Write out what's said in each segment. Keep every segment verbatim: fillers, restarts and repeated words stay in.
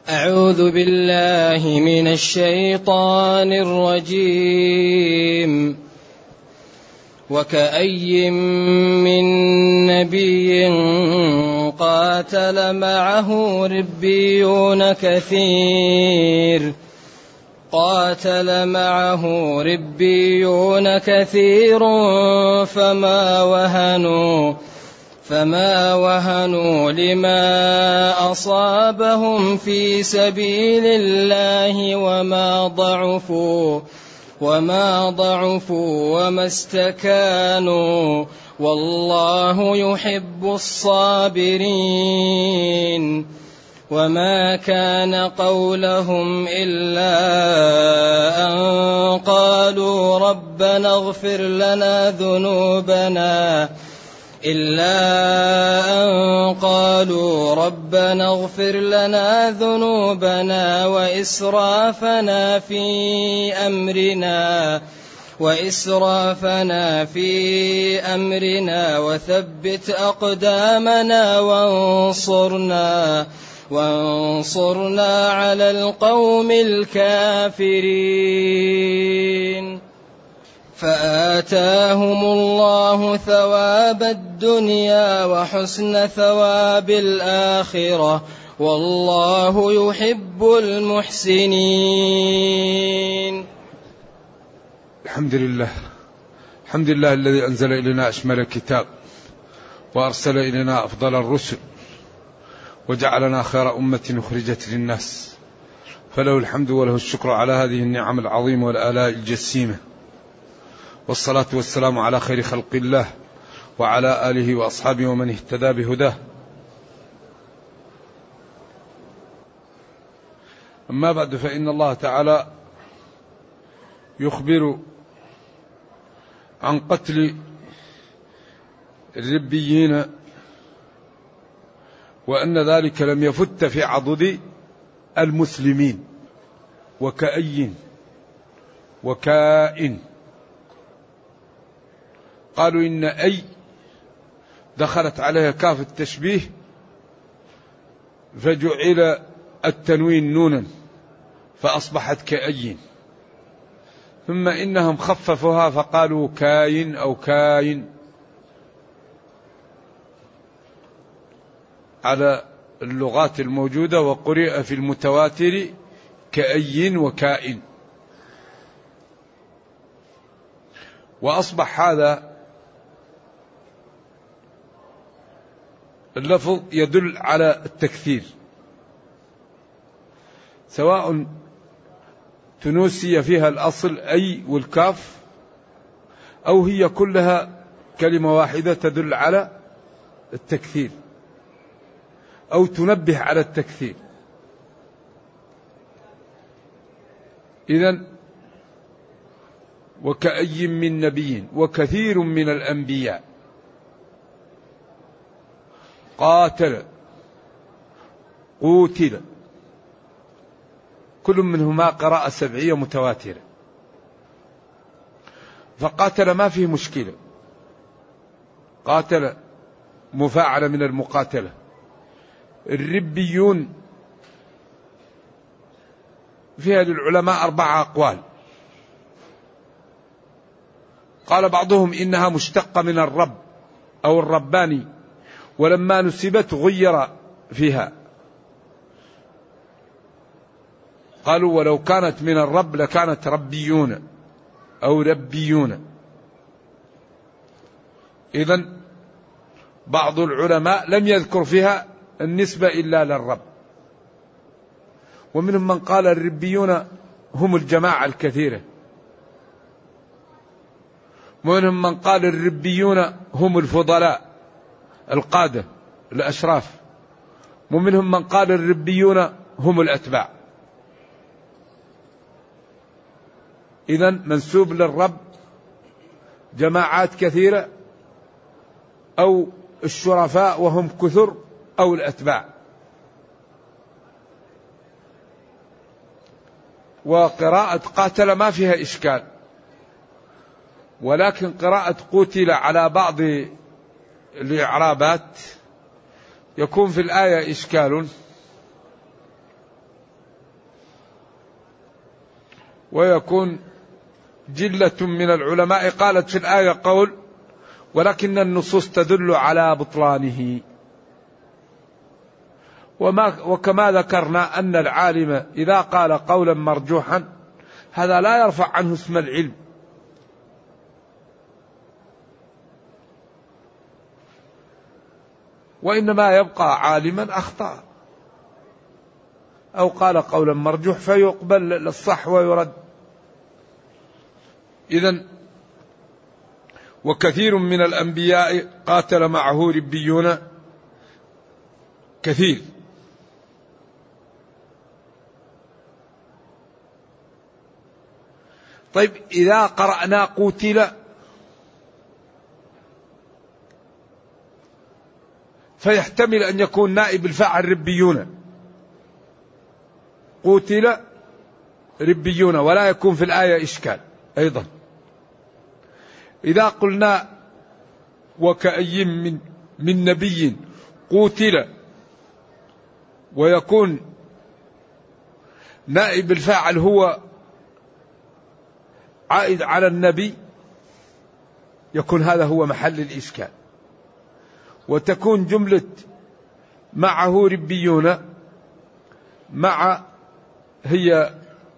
أعوذ بالله من الشيطان الرجيم. وكأي من نبي قاتل معه ربيون كثير قاتل معه ربيون كثير فما وهنوا فما وهنوا لما أصابهم في سبيل الله وما ضعفوا وما ضعفوا وما استكانوا والله يحب الصابرين. وما كان قولهم إلا أن قالوا ربنا اغفر لنا ذنوبنا إلا أن قالوا ربنا اغفر لنا ذنوبنا وإسرافنا في أمرنا وإسرافنا في أمرنا وثبت أقدامنا وانصرنا وانصرنا على القوم الكافرين. فآتاهم الله ثواب الدنيا وحسن ثواب الآخرة والله يحب المحسنين. الحمد لله الحمد لله الذي أنزل إلينا أشمل الكتاب وأرسل إلينا أفضل الرسل وجعلنا خير أمة أخرجت للناس، فله الحمد وله الشكر على هذه النعم العظيمة والآلاء الجسيمة، والصلاة والسلام على خير خلق الله وعلى آله وأصحابه ومن اهتدى بهداه. أما بعد، فإن الله تعالى يخبر عن قتل الربيين، وأن ذلك لم يفت في عضد المسلمين. وكأي وكائن، قالوا إن أي دخلت عليها كاف التشبيه فجعل التنوين نونا فأصبحت كأي، ثم إنهم خففوها فقالوا كاين أو كاين على اللغات الموجودة، وقرئ في المتواتر كأي وكائن. وأصبح هذا اللفظ يدل على التكثير، سواء تنوسي فيها الأصل أي والكاف، أو هي كلها كلمة واحدة تدل على التكثير أو تنبه على التكثير. إذن وكأي من نبي وكثير من الأنبياء قاتل قوتل، كل منهما قراءة سبعية متواترة. فقاتل ما فيه مشكلة، قاتل مفاعلة من المقاتلة. الربيون فيها للعلماء أربعة أقوال. قال بعضهم إنها مشتقة من الرب أو الرباني، ولما نسبت غير فيها، قالوا ولو كانت من الرب لكانت ربيون أو ربيون. إذن بعض العلماء لم يذكر فيها النسبة إلا للرب، ومنهم من قال الربيون هم الجماعة الكثيرة، ومنهم من قال الربيون هم الفضلاء القادة الأشراف، ومنهم من قال الربيون هم الأتباع. إذن منسوب للرب جماعات كثيرة، أو الشرفاء وهم كثر، أو الأتباع. وقراءة قاتل ما فيها إشكال، ولكن قراءة قتل على بعض الإعرابات يكون في الآية إشكال، ويكون جلة من العلماء قالت في الآية قول ولكن النصوص تدل على بطلانه. وما وكما ذكرنا أن العالم إذا قال قولا مرجوحا هذا لا يرفع عنه اسم العلم، وإنما يبقى عالما أخطأ أو قال قولا مرجوح فيقبل للصح ويرد. إذن وكثير من الأنبياء قاتل معه ربيون كثير. طيب إذا قرأنا قتل فيحتمل أن يكون نائب الفاعل ربيون، قتل ربيون، ولا يكون في الآية إشكال أيضا. إذا قلنا وكأي من, من نبي قتل ويكون نائب الفاعل هو عائد على النبي يكون هذا هو محل الإشكال، وتكون جملة معه ربيون مع هي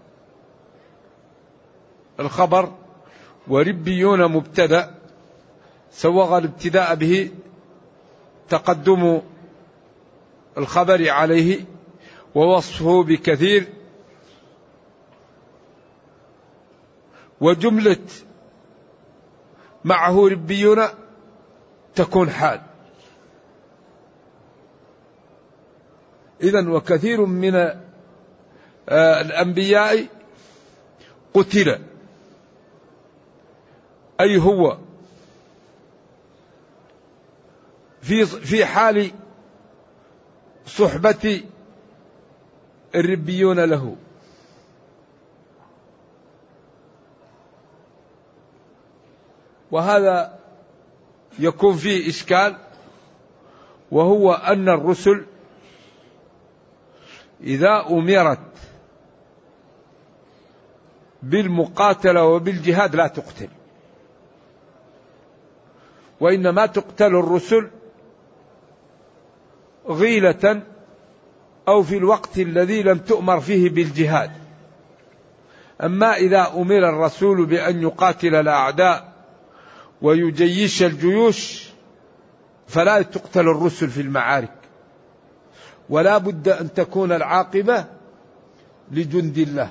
الخبر وربيون مبتدأ سوغ الابتداء به تقدم الخبر عليه ووصفه بكثير، وجملة معه ربيون تكون حال. إذن وكثير من الأنبياء قتل، أي هو في في حال صحبة الربيون له. وهذا يكون فيه إشكال، وهو أن الرسل إذا أمرت بالمقاتلة وبالجهاد لا تقتل، وإنما تقتل الرسل غيلة أو في الوقت الذي لم تؤمر فيه بالجهاد. أما إذا أمر الرسول بأن يقاتل الأعداء ويجيش الجيوش فلا تقتل الرسل في المعارك، ولا بد أن تكون العاقبة لجند الله.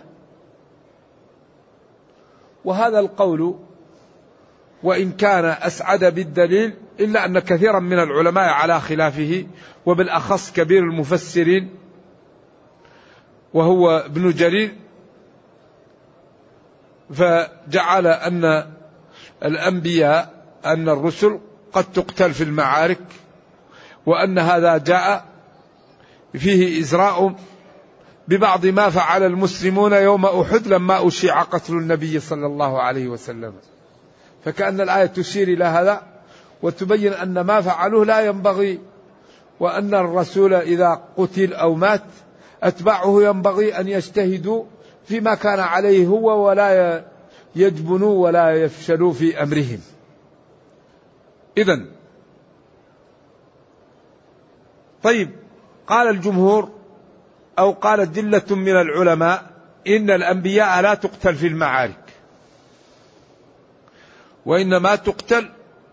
وهذا القول وإن كان أسعد بالدليل إلا أن كثيرا من العلماء على خلافه، وبالأخص كبير المفسرين وهو ابن جرير، فجعل أن الأنبياء أن الرسل قد تقتل في المعارك، وأن هذا جاء فيه إزراء ببعض ما فعل المسلمون يوم أحد لما أشيع قتل النبي صلى الله عليه وسلم. فكأن الآية تشير إلى هذا وتبين أن ما فعلوه لا ينبغي، وأن الرسول إذا قتل أو مات أتباعه ينبغي أن يجتهدوا فيما كان عليه هو ولا يجبنوا ولا يفشلوا في أمرهم. إذن طيب، قال الجمهور أو قالت جلة من العلماء إن الأنبياء لا تقتل في المعارك، وإنما تقتل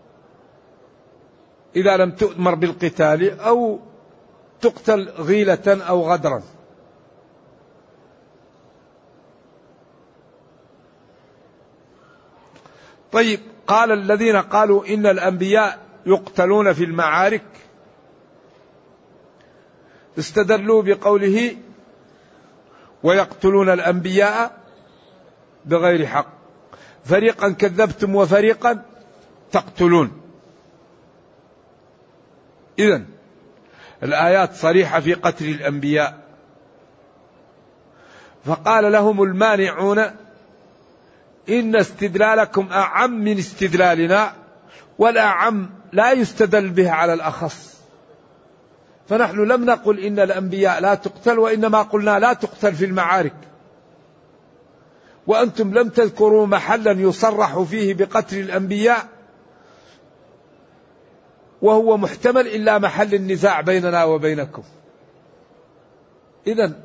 إذا لم تؤمر بالقتال أو تقتل غيلة أو غدرا. طيب، قال الذين قالوا إن الأنبياء يقتلون في المعارك استدلوا بقوله ويقتلون الأنبياء بغير حق، فريقا كذبتم وفريقا تقتلون. إذن الآيات صريحة في قتل الأنبياء. فقال لهم المانعون إن استدلالكم أعم من استدلالنا، والأعم لا يستدل به على الأخص. فنحن لم نقل إن الأنبياء لا تقتل، وإنما قلنا لا تقتل في المعارك، وأنتم لم تذكروا محلا يصرح فيه بقتل الأنبياء، وهو محتمل إلا محل النزاع بيننا وبينكم. إذن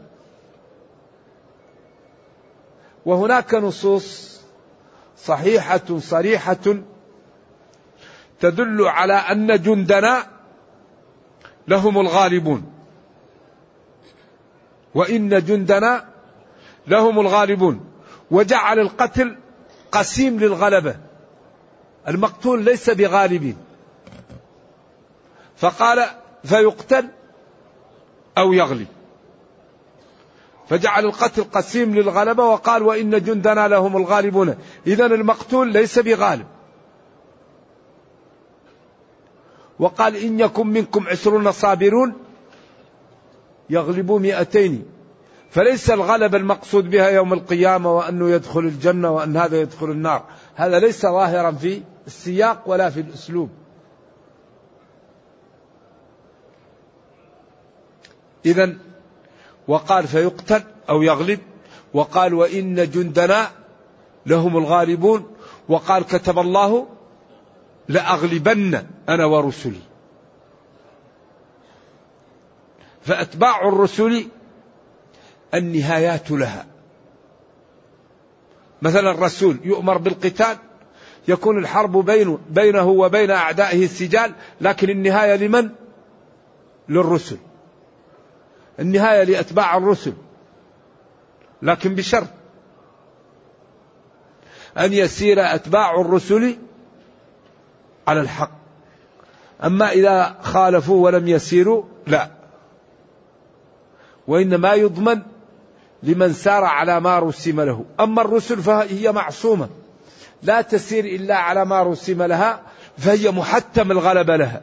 وهناك نصوص صحيحة صريحة تدل على أن جندنا لهم الغالبون، وإن جندنا لهم الغالبون، وجعل القتل قسيم للغلبة، المقتول ليس بغالب، فقال فيقتل أو يغلب، فجعل القتل قسيم للغلبة، وقال وإن جندنا لهم الغالبون، إذن المقتول ليس بغالب. وقال إن يكن منكم عشرون صابرون يغلبوا مئتين، فليس الغلبة المقصود بها يوم القيامة وأنه يدخل الجنة وأن هذا يدخل النار، هذا ليس ظاهرا في السياق ولا في الأسلوب. إذن وقال فيقتل أو يغلب، وقال وإن جندنا لهم الغالبون، وقال كتب الله لأغلبن أنا ورسلي. فأتباع الرسل النهايات لها، مثلا الرسول يؤمر بالقتال، يكون الحرب بينه, بينه وبين أعدائه السجال، لكن النهاية لمن؟ للرسل، النهاية لأتباع الرسل، لكن بشرط أن يسير أتباع الرسل على الحق، أما إذا خالفوا ولم يسيروا لا، وإنما يضمن لمن سار على ما رسم له. أما الرسل فهي معصومة لا تسير إلا على ما رسم لها، فهي محتم الغلبة لها.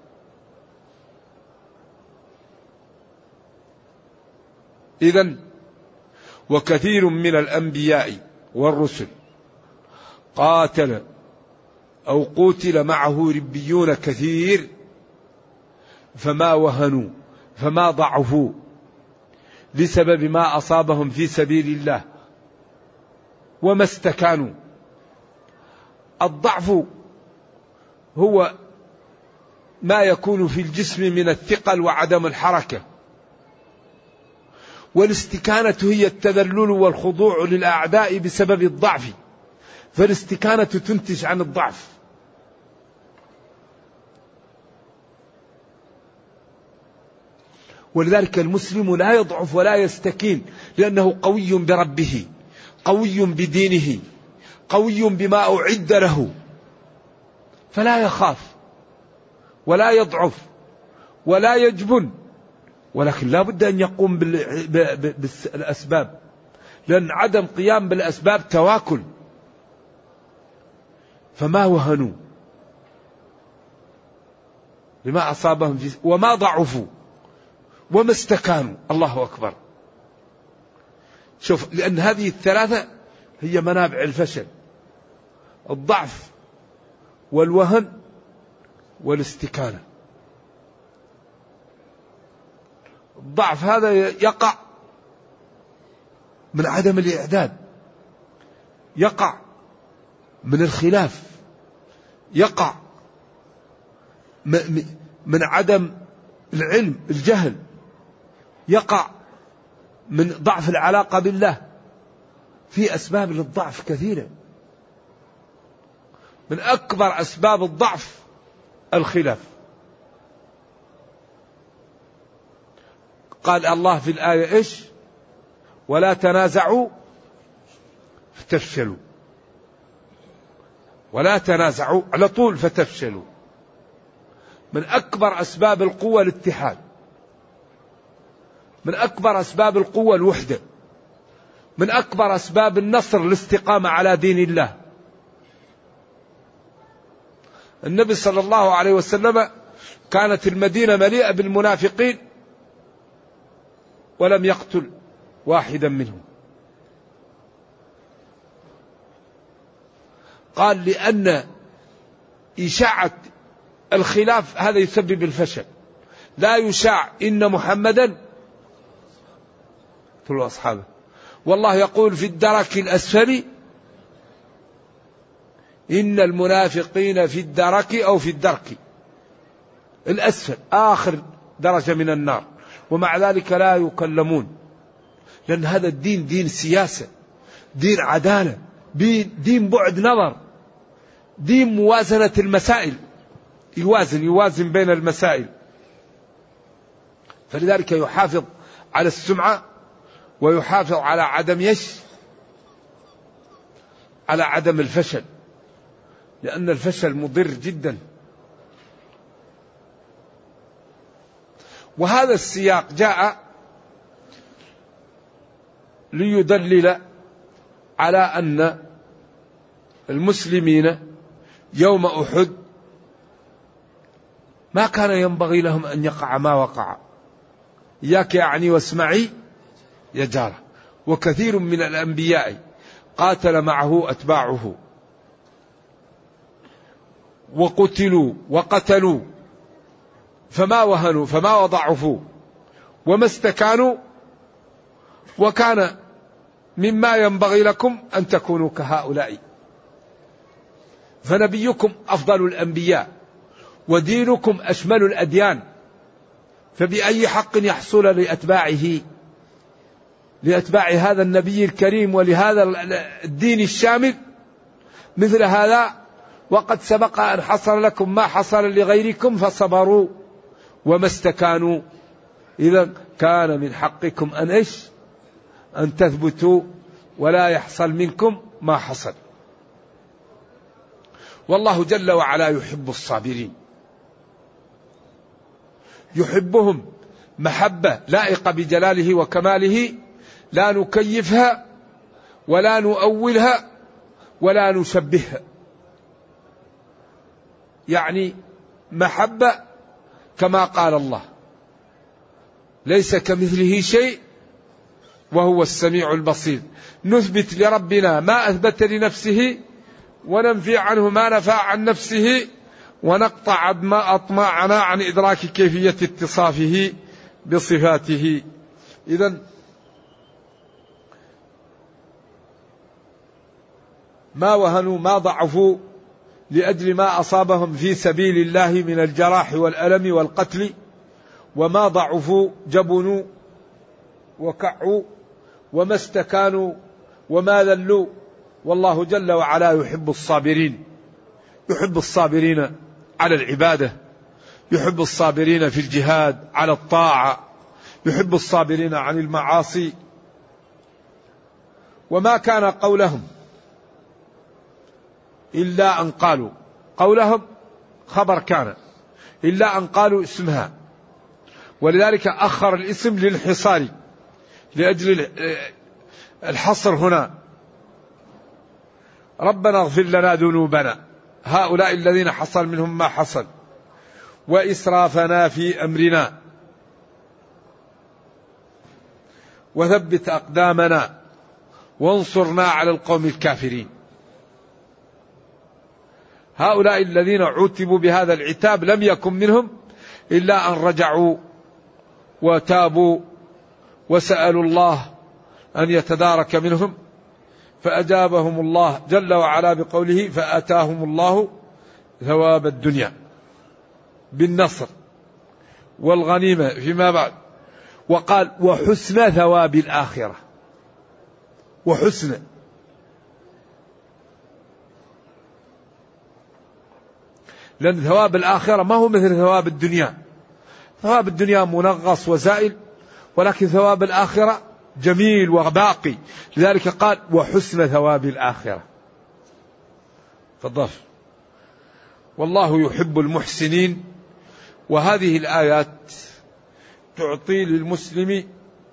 إذن وكثير من الأنبياء والرسل قاتل أو قتل معه ربيون كثير، فما وهنوا فما ضعفوا بسبب ما أصابهم في سبيل الله وما استكانوا. الضعف هو ما يكون في الجسم من الثقل وعدم الحركة، والاستكانة هي التذلل والخضوع للأعداء بسبب الضعف، فالاستكانة تنتج عن الضعف. ولذلك المسلم لا يضعف ولا يستكين، لأنه قوي بربه، قوي بدينه، قوي بما أعد له، فلا يخاف ولا يضعف ولا يجبن، ولكن لا بد أن يقوم بالأسباب، لأن عدم قيام بالأسباب تواكل. فما وهنوا لما أصابهم في وما ضعفوا وما استكانوا. الله أكبر. شوف، لأن هذه الثلاثة هي منابع الفشل: الضعف والوهن والاستكانة. الضعف هذا يقع من عدم الإعداد، يقع من الخلاف، يقع من عدم العلم الجهل، يقع من ضعف العلاقة بالله. في أسباب للضعف كثيرة، من أكبر أسباب الضعف الخلاف. قال الله في الآية إيش؟ ولا تنازعوا فتفشلوا. ولا تنازعوا على طول فتفشلوا. من أكبر أسباب القوة الاتحاد، من أكبر أسباب القوة الوحدة، من أكبر أسباب النصر الاستقامة على دين الله. النبي صلى الله عليه وسلم كانت المدينة مليئة بالمنافقين ولم يقتل واحدا منهم. قال لأن إشاعة الخلاف هذا يسبب الفشل. لا يشاع إن محمدا قتلوا أصحابه، والله يقول في الدرك الأسفل إن المنافقين في الدرك أو في الدرك الأسفل آخر درجة من النار، ومع ذلك لا يكلمون، لأن هذا الدين دين سياسة، دين عدالة، دين بعد نظر، دين موازنة المسائل، يوازن يوازن بين المسائل. فلذلك يحافظ على السمعة ويحافظ على عدم يش على عدم الفشل، لأن الفشل مضر جدا. وهذا السياق جاء ليدلل على أن المسلمين يوم أحد ما كان ينبغي لهم أن يقع ما وقع. إياك يعني واسمعي يا جارة. وكثير من الأنبياء قاتل معه أتباعه وقتلوا وقتلوا فما وهنوا فما وضعفوا وما استكانوا، وكان مما ينبغي لكم أن تكونوا كهؤلاء. فنبيكم أفضل الأنبياء ودينكم أشمل الأديان، فبأي حق يحصل لأتباعه لأتباع هذا النبي الكريم ولهذا الدين الشامل مثل هذا؟ وقد سبق أن حصل لكم ما حصل لغيركم فصبروا وما استكانوا. إذا كان من حقكم أن إيش؟ أن تثبتوا ولا يحصل منكم ما حصل. والله جل وعلا يحب الصابرين، يحبهم محبة لائقة بجلاله وكماله، لا نكيفها ولا نؤولها ولا نشبهها. يعني محبة كما قال الله ليس كمثله شيء وهو السميع البصير. نثبت لربنا ما أثبت لنفسه وننفي عنه ما نفى عن نفسه، ونقطع ما أطمعنا عن إدراك كيفية اتصافه بصفاته. إذن ما وهنوا ما ضعفوا لأجل ما أصابهم في سبيل الله من الجراح والألم والقتل، وما ضعفوا جبنوا وكعوا وما استكانوا وما ذلوا. والله جل وعلا يحب الصابرين، يحب الصابرين على العبادة، يحب الصابرين في الجهاد على الطاعة، يحب الصابرين عن المعاصي. وما كان قولهم إلا أن قالوا، قولهم خبر كان، إلا أن قالوا اسمها، ولذلك أخر الاسم للحصار لأجل الحصر هنا. ربنا اغفر لنا ذنوبنا، هؤلاء الذين حصل منهم ما حصل، وإسرافنا في أمرنا، وثبت أقدامنا وانصرنا على القوم الكافرين. هؤلاء الذين عوتبوا بهذا العتاب لم يكن منهم إلا أن رجعوا وتابوا وسألوا الله أن يتدارك منهم، فأجابهم الله جل وعلا بقوله فآتاهم الله ثواب الدنيا بالنصر والغنيمة فيما بعد، وقال وحسن ثواب الآخرة. وحسن، لأن ثواب الآخرة ما هو مثل ثواب الدنيا. ثواب الدنيا منغص وزائل، ولكن ثواب الآخرة جميل وباقي. لذلك قال وحسن ثواب الآخرة. فالضف والله يحب المحسنين. وهذه الآيات تعطي للمسلم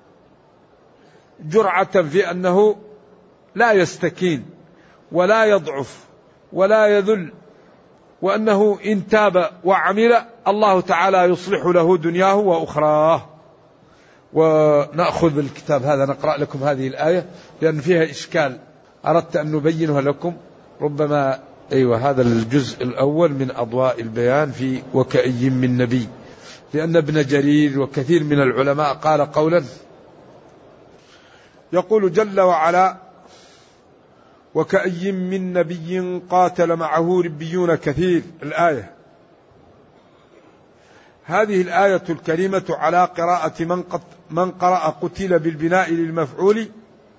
جرعة في أنه لا يستكين ولا يضعف ولا يذل، وأنه إن تاب وعمل الله تعالى يصلح له دنياه وأخراه. ونأخذ الكتاب هذا نقرأ لكم هذه الآية لأن فيها إشكال أردت أن نبينها لكم. ربما أيوة هذا الجزء الأول من أضواء البيان في وكأي من نبي، لأن ابن جرير وكثير من العلماء قال قولا يقول جل وعلا: وكأي من نبي قاتل معه ربيون كثير. الآية هذه الآية الكريمة على قراءة من, قط من قرأ قتل بالبناء للمفعول،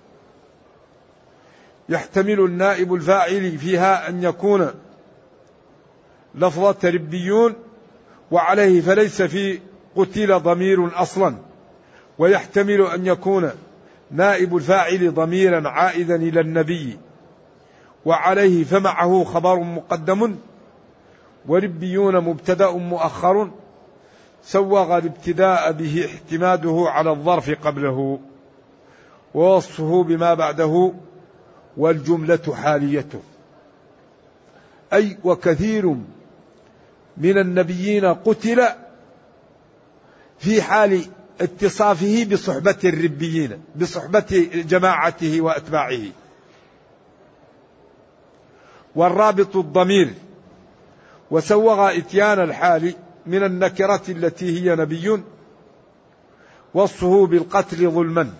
يحتمل النائب الفاعل فيها أن يكون لفظة ربيون وعليه فليس في قتل ضمير أصلا، ويحتمل أن يكون نائب الفاعل ضميرا عائدا إلى النبي وعليه فمعه خبر مقدم، وربيون مبتدأ مؤخر سوغ الابتداء به احتماده على الظرف قبله ووصفه بما بعده والجملة حاليته. أي وكثير من النبيين قتل في حال اتصافه بصحبة الربيين، بصحبة جماعته وأتباعه. والرابط الضمير، وسوغ إتيان الحال من النكرة التي هي نبي وصفه بالقتل ظلما.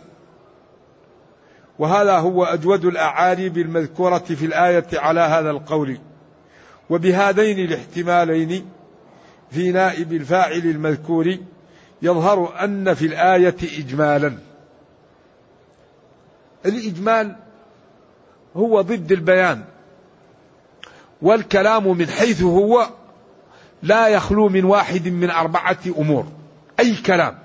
وهذا هو أجود الأعاريب المذكورة في الآية على هذا القول. وبهذين الاحتمالين في نائب الفاعل المذكور يظهر أن في الآية إجمالا. الإجمال هو ضد البيان، والكلام من حيث هو لا يخلو من واحد من أربعة أمور. أي كلام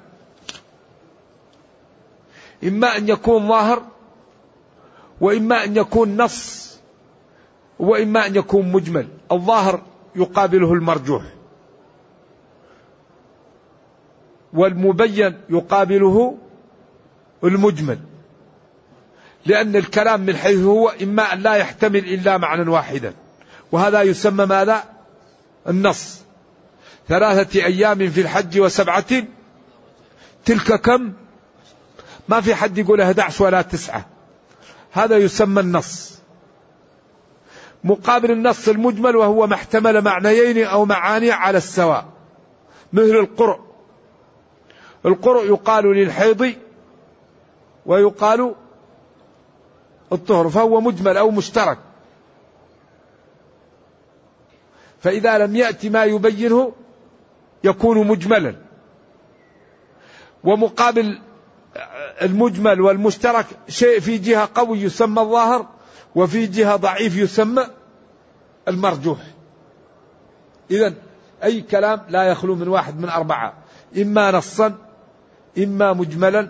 إما أن يكون ظاهر، وإما أن يكون نص، وإما أن يكون مجمل. الظاهر يقابله المرجوح، والمبين يقابله المجمل، لأن الكلام من حيث هو إما أن لا يحتمل إلا معنى واحدا، وهذا يسمى ماذا؟ النص. ثلاثة أيام في الحج وسبعة تلك كم؟ ما في حد يقول أحد عشر ولا تسعة، هذا يسمى النص. مقابل النص المجمل وهو ما احتمل معنيين أو معاني على السواء، مثل القرء. القرء يقال للحيض ويقال الطهر، فهو مجمل أو مشترك. فإذا لم يأتي ما يبينه يكون مجملا. ومقابل المجمل والمشترك شيء في جهة قوي يسمى الظاهر، وفي جهة ضعيف يسمى المرجوح. إذن أي كلام لا يخلو من واحد من أربعة: إما نصا، إما مجملا،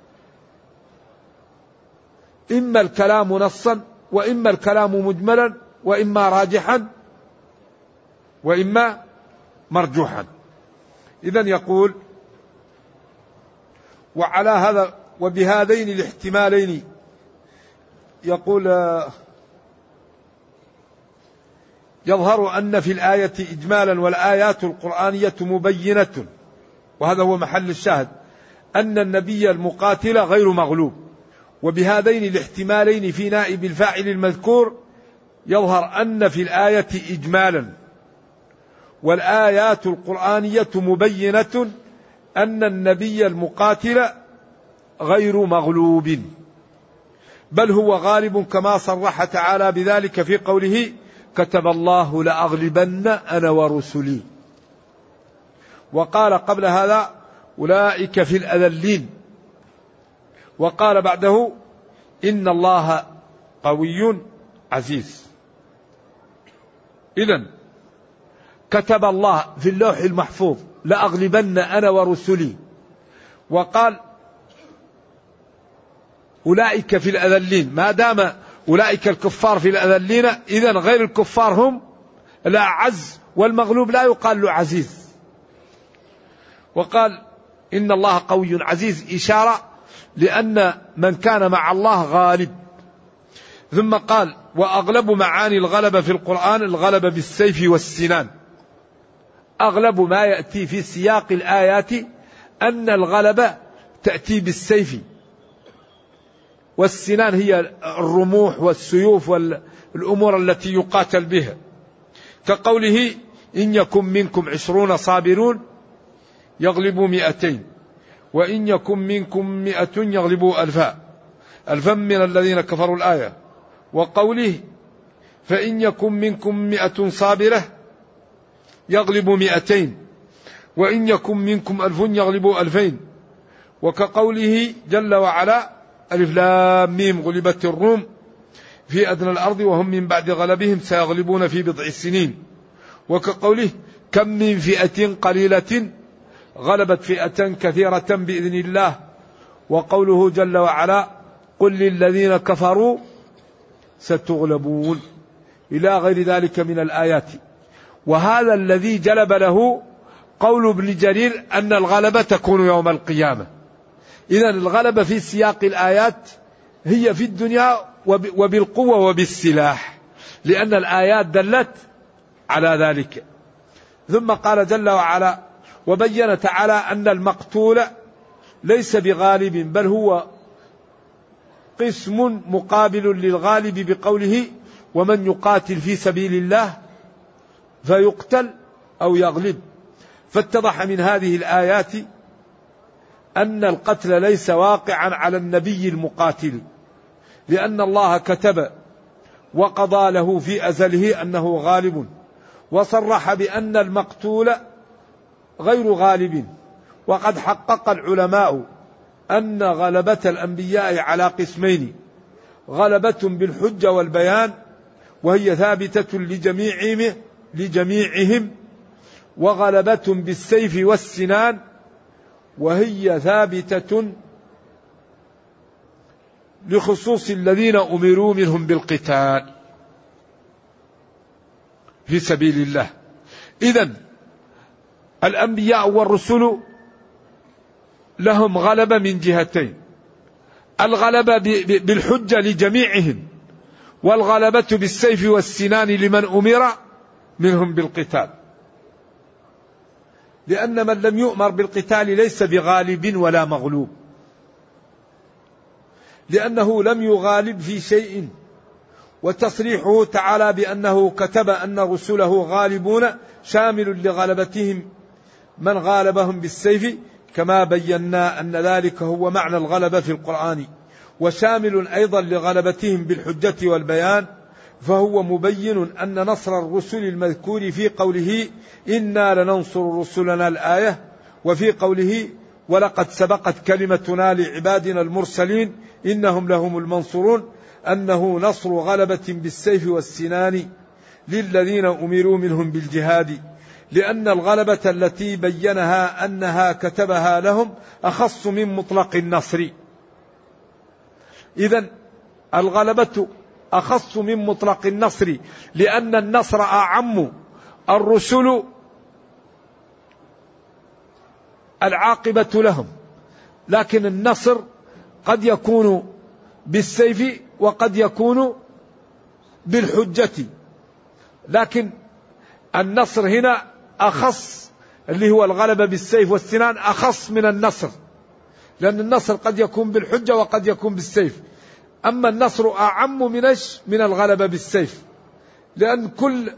إما الكلام نصا، وإما الكلام مجملا، وإما راجحا، وإما مرجوحا. إذن يقول: وعلى هذا وبهذين الاحتمالين يقول يظهر أن في الآية إجمالا والآيات القرآنية مبينة. وهذا هو محل الشاهد، أن النبي المقاتل غير مغلوب. وبهذين الاحتمالين في نائب الفاعل المذكور يظهر أن في الآية إجمالا والآيات القرآنية مبينة أن النبي المقاتل غير مغلوب، بل هو غالب كما صرح تعالى بذلك في قوله: كتب الله لأغلبن أنا ورسلي. وقال قبل هذا: أولئك في الأذلين. وقال بعده: إن الله قوي عزيز. إذن كتب الله في اللوح المحفوظ لأغلبن أنا ورسلي، وقال أولئك في الأذلين. ما دام أولئك الكفار في الأذلين، إذن غير الكفار هم الأعز، والمغلوب لا يقال له عزيز. وقال: إن الله قوي عزيز، إشارة لأن من كان مع الله غالب. ثم قال: وأغلب معاني الغلبة في القرآن الغلبة بالسيف والسنان. أغلب ما يأتي في سياق الآيات أن الغلبة تأتي بالسيف، والسنان هي الرموح والسيوف والأمور التي يقاتل بها، كقوله: إن يكن منكم عشرون صابرون يغلبوا مئتين، وإن يكن منكم مئة يغلبوا ألفا. ألفا من الذين كفروا الآية، وقوله فإن يكن منكم مئة صابرة يغلبوا مئتين وإن يكن منكم ألف يغلبوا ألفين، وكقوله جل وعلا ألف لام ميم غلبت الروم في أدنى الأرض وهم من بعد غلبهم سيغلبون في بضع سنين، وكقوله كم من فئة قليلة غلبت فئة كثيرة بإذن الله، وقوله جل وعلا قل للذين كفروا ستغلبون، إلى غير ذلك من الآيات. وهذا الذي جلب له قول ابن جرير أن الغلبة تكون يوم القيامة. إذن الغلبة في سياق الآيات هي في الدنيا وبالقوة وبالسلاح، لأن الآيات دلت على ذلك. ثم قال جل وعلا وبين تعالى أن المقتول ليس بغالب، بل هو قسم مقابل للغالب بقوله ومن يقاتل في سبيل الله فيقتل أو يغلب. فاتضح من هذه الآيات أن القتل ليس واقعا على النبي المقاتل، لأن الله كتب وقضى له في أزله أنه غالب، وصرح بأن المقتول غير غالب. وقد حقق العلماء أن غلبة الأنبياء على قسمين: غلبة بالحجة والبيان وهي ثابتة لجميعهم, لجميعهم وغلبة بالسيف والسنان وهي ثابتة لخصوص الذين أمروا منهم بالقتال في سبيل الله. إذن الأنبياء والرسل لهم غلبة من جهتين: الغلبة بالحجة لجميعهم، والغلبة بالسيف والسنان لمن أمر منهم بالقتال، لأن من لم يؤمر بالقتال ليس بغالب ولا مغلوب، لأنه لم يغالب في شيء. وتصريحه تعالى بأنه كتب أن رسله غالبون شامل لغلبتهم من غالبهم بالسيف، كما بينا أن ذلك هو معنى الغلبة في القرآن، وشامل أيضا لغلبتهم بالحجة والبيان، فهو مبين أن نصر الرسل المذكور في قوله إنا لننصر رسلنا الآية، وفي قوله ولقد سبقت كلمتنا لعبادنا المرسلين إنهم لهم المنصورون، أنه نصر غلبة بالسيف والسنان للذين أمروا منهم بالجهاد، لأن الغلبة التي بينها أنها كتبها لهم أخص من مطلق النصر. إذن الغلبة أخص من مطلق النصر، لأن النصر أعم. الرسل العاقبة لهم، لكن النصر قد يكون بالسيف وقد يكون بالحجة، لكن النصر هنا أخص، اللي هو الغلبة بالسيف والسنان أخص من النصر، لأن النصر قد يكون بالحجة وقد يكون بالسيف. أما النصر أعم من إيش؟ من الغلبة بالسيف، لأن كل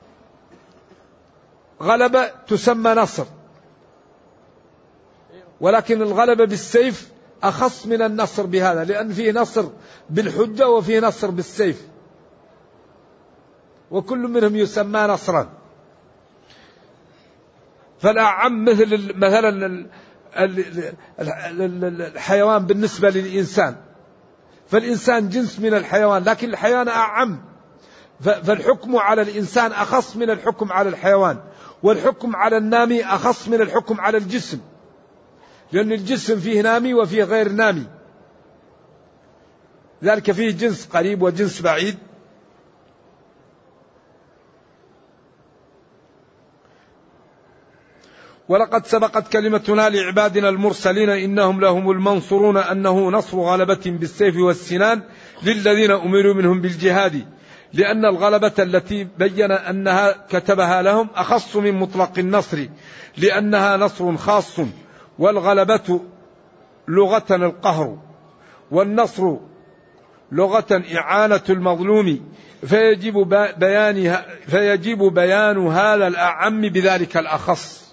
غلبة تسمى نصر، ولكن الغلبة بالسيف أخص من النصر بهذا، لأن فيه نصر بالحجة وفيه نصر بالسيف، وكل منهم يسمى نصرا. فالأعم مثل مثلا الحيوان بالنسبة للإنسان، فالإنسان جنس من الحيوان، لكن الحيوان أعم، فالحكم على الإنسان أخص من الحكم على الحيوان، والحكم على النامي أخص من الحكم على الجسم، لأن الجسم فيه نامي وفيه غير نامي، ذلك فيه جنس قريب وجنس بعيد. ولقد سبقت كلمتنا لعبادنا المرسلين إنهم لهم المنصورون، أنه نصر غلبة بالسيف والسنان للذين أمروا منهم بالجهاد، لأن الغلبة التي بين أنها كتبها لهم أخص من مطلق النصر، لأنها نصر خاص. والغلبة لغة القهر، والنصر لغة إعانة المظلوم، فيجب بيانها فيجب بيان هذا الأعم بذلك الأخص.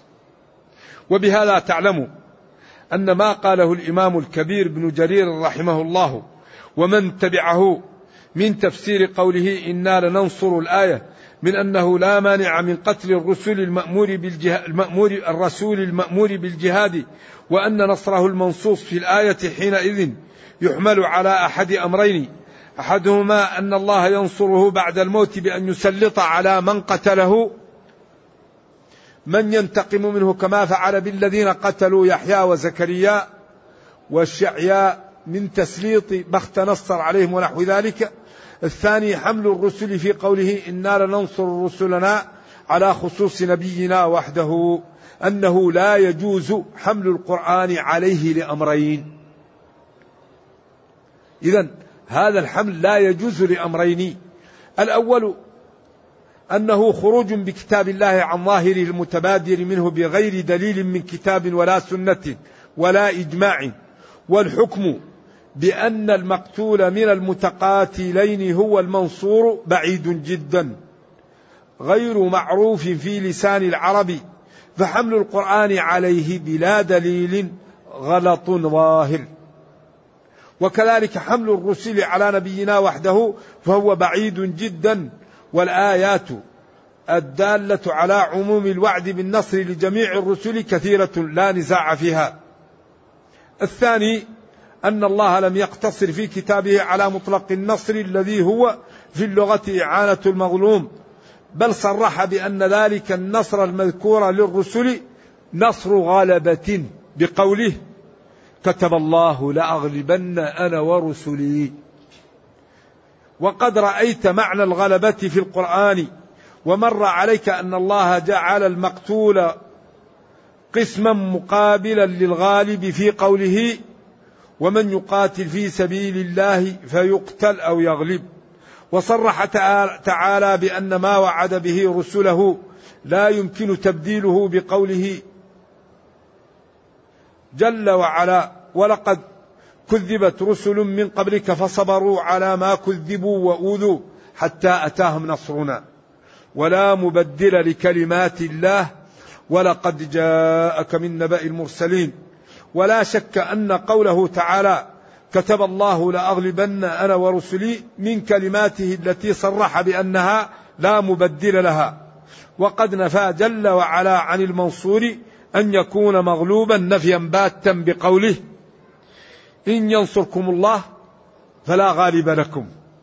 وبهذا تعلم أن ما قاله الإمام الكبير ابن جرير رحمه الله ومن تبعه من تفسير قوله إنا لننصر الآية من أنه لا مانع من قتل الرسول المأمور بالجهاد المأمور الرسول المأمور بالجهاد، وأن نصره المنصوص في الآية حينئذ يحمل على أحد أمرين: أحدهما أن الله ينصره بعد الموت بأن يسلط على من قتله من ينتقم منه، كما فعل بالذين قتلوا يحيى وزكريا والشعياء من تسليط بخت نصر عليهم ونحو ذلك. الثاني حمل الرسل في قوله إنا لننصر رسلنا على خصوص نبينا وحده، أنه لا يجوز حمل القرآن عليه لأمرين. إذن هذا الحمل لا يجوز لأمرين: الأول أنه خروج بكتاب الله عن ظاهره المتبادر منه بغير دليل من كتاب ولا سنة ولا إجماع، والحكم بأن المقتول من المتقاتلين هو المنصور بعيد جدا غير معروف في لسان العرب، فحمل القرآن عليه بلا دليل غلط ظاهر. وكذلك حمل الرسل على نبينا وحده فهو بعيد جدا، والآيات الدالة على عموم الوعد بالنصر لجميع الرسل كثيرة لا نزاع فيها. الثاني أن الله لم يقتصر في كتابه على مطلق النصر الذي هو في اللغة إعانة المظلوم، بل صرح بأن ذلك النصر المذكور للرسل نصر غلبة بقوله كتب الله لأغلبن أنا ورسلي. وقد رأيت معنى الغلبة في القرآن، ومر عليك أن الله جعل المقتول قسما مقابلا للغالب في قوله ومن يقاتل في سبيل الله فيقتل أو يغلب. وصرح تعالى بأن ما وعد به رسله لا يمكن تبديله بقوله جل وعلا ولقد كذبت رسل من قبلك فصبروا على ما كذبوا وأوذوا حتى أتاهم نصرنا ولا مبدل لكلمات الله ولقد جاءك من نبأ المرسلين. ولا شك أن قوله تعالى كتب الله لأغلبن أنا ورسلي من كلماته التي صرح بأنها لا مبدل لها. وقد نفى جل وعلا عن المنصور أن يكون مغلوبا نفيا باتا بقوله إن ينصركم الله فلا غالب لكم.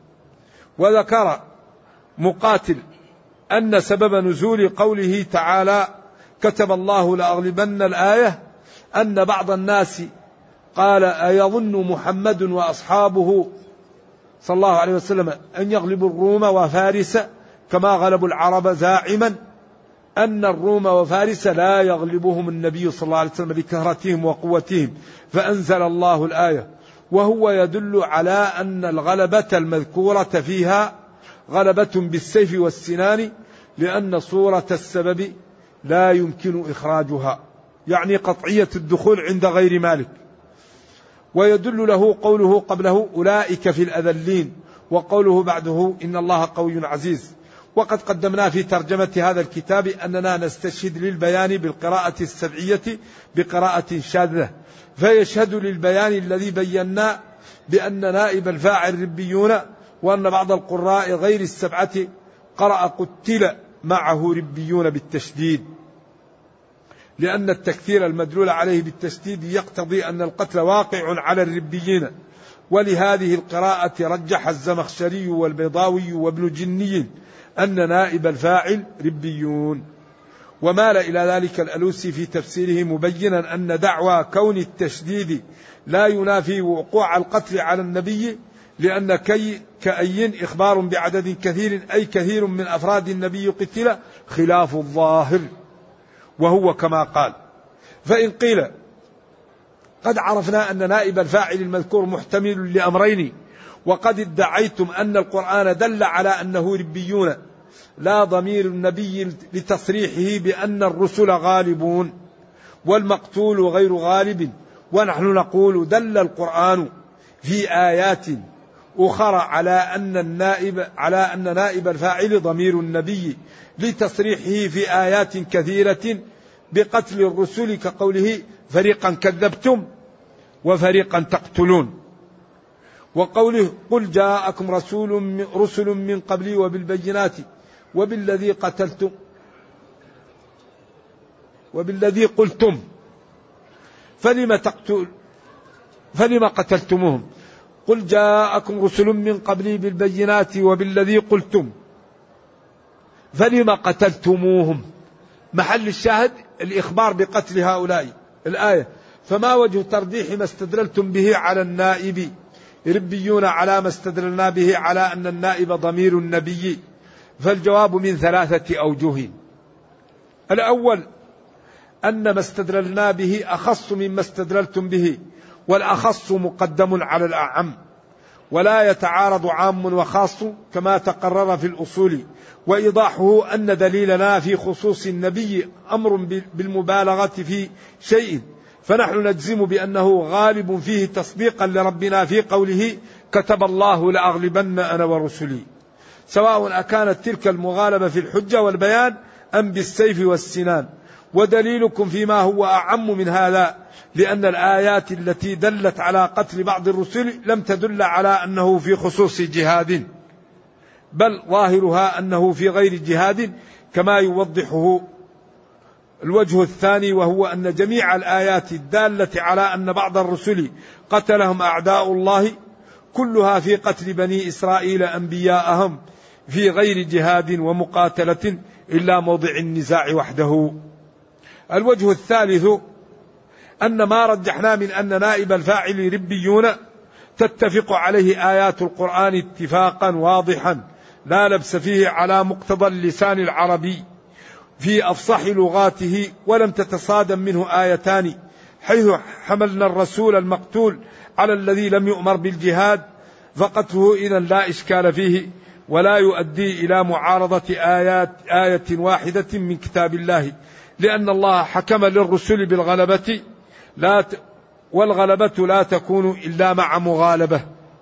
وذكر مقاتل أن سبب نزول قوله تعالى كتب الله لأغلبن الآية أن بعض الناس قال أيظن محمد وأصحابه صلى الله عليه وسلم أن يغلبوا الروم وفارس كما غلبوا العرب، زاعما أن الروم وفارس لا يغلبهم النبي صلى الله عليه وسلم لكثرتهم وقوتهم، فأنزل الله الآية. وهو يدل على أن الغلبة المذكورة فيها غلبة بالسيف والسنان، لأن صورة السبب لا يمكن إخراجها، يعني قطعية الدخول عند غير مالك. ويدل له قوله قبله أولئك في الأذلين، وقوله بعده إن الله قوي عزيز. وقد قدمنا في ترجمة هذا الكتاب أننا نستشهد للبيان بالقراءة السبعية بقراءة شاذة، فيشهد للبيان الذي بينا بأن نائب الفاعل ربيون، وأن بعض القراء غير السبعة قرأ قتل معه ربيون بالتشديد، لأن التكثير المدلول عليه بالتشديد يقتضي أن القتل واقع على الربيين. ولهذه القراءة رجح الزمخشري والبيضاوي وابن جني أن نائب الفاعل ربيون. ومال إلى ذلك الألوسي في تفسيره مبينا أن دعوى كون التشديد لا ينافي وقوع القتل على النبي، لأن كي كأي إخبار بعدد كثير أي كثير من أفراد النبي قتل خلاف الظاهر، وهو كما قال. فإن قيل قد عرفنا أن نائب الفاعل المذكور محتمل لأمرين، وقد ادعيتم أن القرآن دل على أنه ربيون لا ضمير النبي لتصريحه بأن الرسل غالبون والمقتول غير غالب، ونحن نقول دل القرآن في آيات أخرى على أن النائب على أن نائب الفاعل ضمير النبي لتصريحه في آيات كثيرة بقتل الرسل، كقوله فريقا كذبتم وفريقا تقتلون. وقوله قل جاءكم رسول من رسل من قبلي وبالبينات وبالذي قتلتم وبالذي قلتم فلم تقتل فلم قتلتموهم قل جاءكم رسل من قبلي بالبينات وبالذي قلتم فلم قتلتموهم. محل الشاهد الإخبار بقتل هؤلاء الآية. فما وجه ترجيح ما استدللتم به على النائب؟ ربيون على ما استدللنا به على أن النائب ضمير النبي. فالجواب من ثلاثة أوجه. الأول أن ما استدللنا به أخص مما استدللتم به، والأخص مقدم على الأعم، ولا يتعارض عام وخاص كما تقرر في الأصول. وإيضاحه أن دليلنا في خصوص النبي أمر بالمبالغة في شيء، فنحن نجزم بأنه غالب فيه تصديقا لربنا في قوله كتب الله لأغلبن أنا ورسلي، سواء أكانت تلك المغالبة في الحجة والبيان أم بالسيف والسنان. ودليلكم فيما هو أعم من هذا، لأن الآيات التي دلت على قتل بعض الرسل لم تدل على أنه في خصوص جهاد، بل ظاهرها أنه في غير جهاد كما يوضحه الوجه الثاني، وهو أن جميع الآيات الدالة على أن بعض الرسل قتلهم أعداء الله كلها في قتل بني إسرائيل أنبياءهم في غير جهاد ومقاتلة إلا موضع النزاع وحده. الوجه الثالث أن ما رجحنا من أن نائب الفاعل ربيون تتفق عليه آيات القرآن اتفاقا واضحا لا لبس فيه على مقتضى اللسان العربي في أفصح لغاته، ولم تتصادم منه آيتان، حيث حملنا الرسول المقتول على الذي لم يؤمر بالجهاد، فقتله إذن لا إشكال فيه ولا يؤدي إلى معارضة آيات آية واحدة من كتاب الله، لأن الله حكم للرسل بالغلبة لا ت... والغلبة لا تكون إلا مع مغالبة،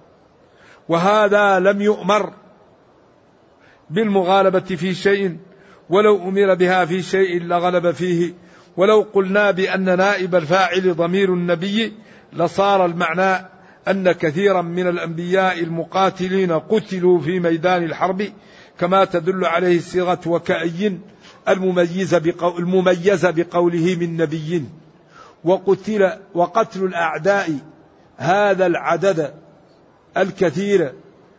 وهذا لم يؤمر بالمغالبة في شيء، ولو أمر بها في شيء لغلب فيه. ولو قلنا بأن نائب الفاعل ضمير النبي لصار المعنى أن كثيرا من الأنبياء المقاتلين قتلوا في ميدان الحرب، كما تدل عليه الصيغة وكأي المميزة, بقو المميزة بقوله من نبي. وقتل وقتل الأعداء هذا العدد الكثير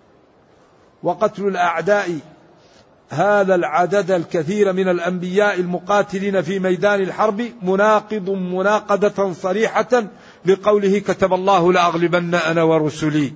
وقتل الأعداء هذا العدد الكثير من الأنبياء المقاتلين في ميدان الحرب مناقض مناقضة صريحة لقوله كتب الله لأغلبن أنا ورسلي.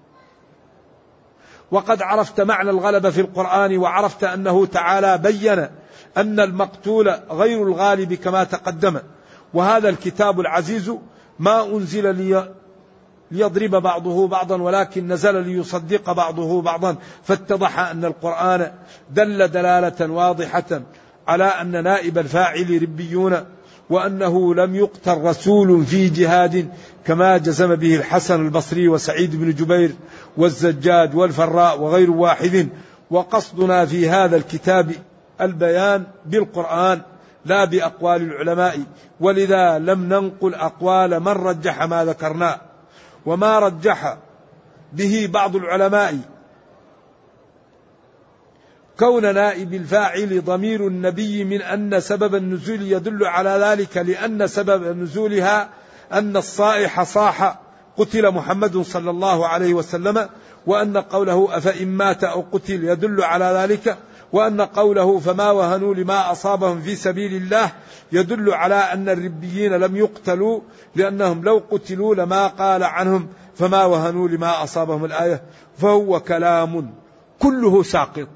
وقد عرفت معنى الغلبة في القرآن، وعرفت أنه تعالى بين أن المقتول غير الغالب كما تقدم. وهذا الكتاب العزيز ما أنزل لي ليضرب بعضه بعضا، ولكن نزل ليصدق بعضه بعضا، فاتضح أن القرآن دل دلالة واضحة على أن نائب الفاعل ربيون، وأنه لم يقتل رسول في جهاد كما جزم به الحسن البصري وسعيد بن جبير والزجاج والفراء وغير واحد. وقصدنا في هذا الكتاب البيان بالقرآن لا بأقوال العلماء، ولذا لم ننقل أقوال من رجح ما ذكرنا. وما رجح به بعض العلماء كون نائب الفاعل ضمير النبي من أن سبب النزول يدل على ذلك، لأن سبب نزولها أن الصائح صاح قتل محمد صلى الله عليه وسلم، وأن قوله أفإن مات أو قتل يدل على ذلك، وأن قوله فما وهنوا لما أصابهم في سبيل الله يدل على أن الربيين لم يقتلوا، لأنهم لو قتلوا لما قال عنهم فما وهنوا لما أصابهم الآية. فهو كلام كله ساقط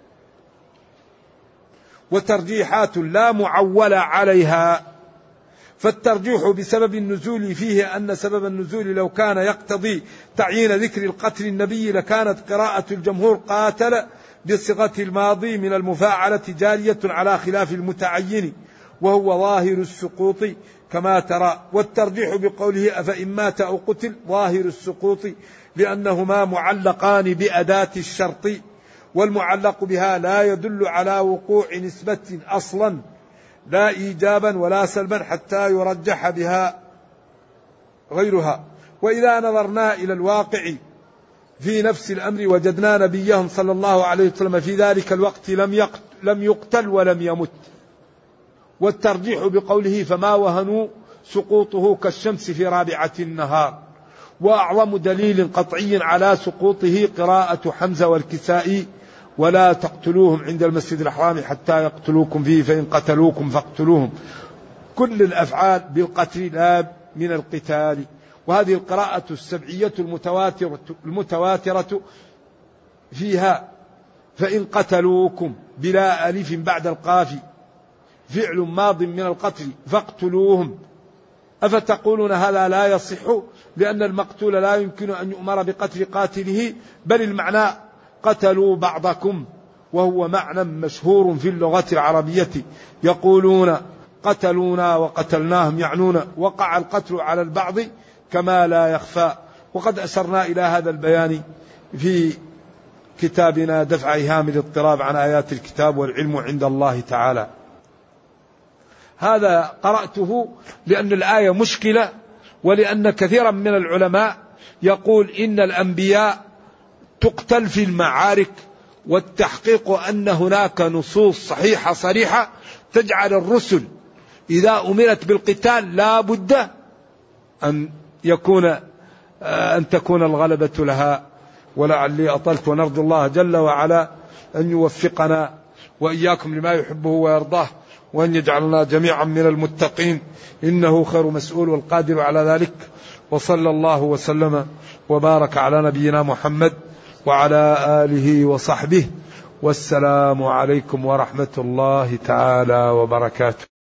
وترجيحات لا معول عليها. فالترجيح بسبب النزول فيه أن سبب النزول لو كان يقتضي تعيين ذكر القتل النبي لكانت قراءة الجمهور قاتل بصيغة الماضي من المفاعلة جارية على خلاف المتعين، وهو ظاهر السقوط كما ترى. والترجيح بقوله أفإن مات أو قتل ظاهر السقوط، لأنهما معلقان بأداة الشرط، والمعلق بها لا يدل على وقوع نسبة أصلا لا إيجابا ولا سلبا حتى يرجح بها غيرها. وإذا نظرنا إلى الواقع في نفس الأمر وجدنا نبيهم صلى الله عليه وسلم في ذلك الوقت لم لم يقتل ولم يمت. والترجيح بقوله فما وهنوا سقوطه كالشمس في رابعة النهار. وأعظم دليل قطعي على سقوطه قراءة حمزة والكسائي ولا تقتلوهم عند المسجد الحرام حتى يقتلوكم فيه فإن قتلوكم فاقتلوهم. كل الأفعال بالقتل لا من القتال. وهذه القراءة السبعية المتواترة, المتواترة فيها فإن قتلوكم بلا ألف بعد القاف فعل ماض من القتل فاقتلوهم. أفتقولون هذا لا يصح لأن المقتول لا يمكن أن يؤمر بقتل قاتله، بل المعنى قتلوا بعضكم، وهو معنى مشهور في اللغة العربية. يقولون قتلونا وقتلناهم، يعنون وقع القتل على البعض كما لا يخفى. وقد أشرنا إلى هذا البيان في كتابنا دفع إيهام الاضطراب عن آيات الكتاب والعلم عند الله تعالى. هذا قرأته لأن الآية مشكلة، ولأن كثيرا من العلماء يقول إن الأنبياء تقتل في المعارك، والتحقيق أن هناك نصوص صحيحة صريحة تجعل الرسل إذا أمرت بالقتال لا بد أن يكون أن تكون الغلبة لها. ولعلي أطلت، ونرجو الله جل وعلا أن يوفقنا وإياكم لما يحبه ويرضاه، وأن يجعلنا جميعا من المتقين، إنه خير مسؤول والقادر على ذلك. وصلى الله وسلم وبارك على نبينا محمد وعلى آله وصحبه، والسلام عليكم ورحمة الله تعالى وبركاته.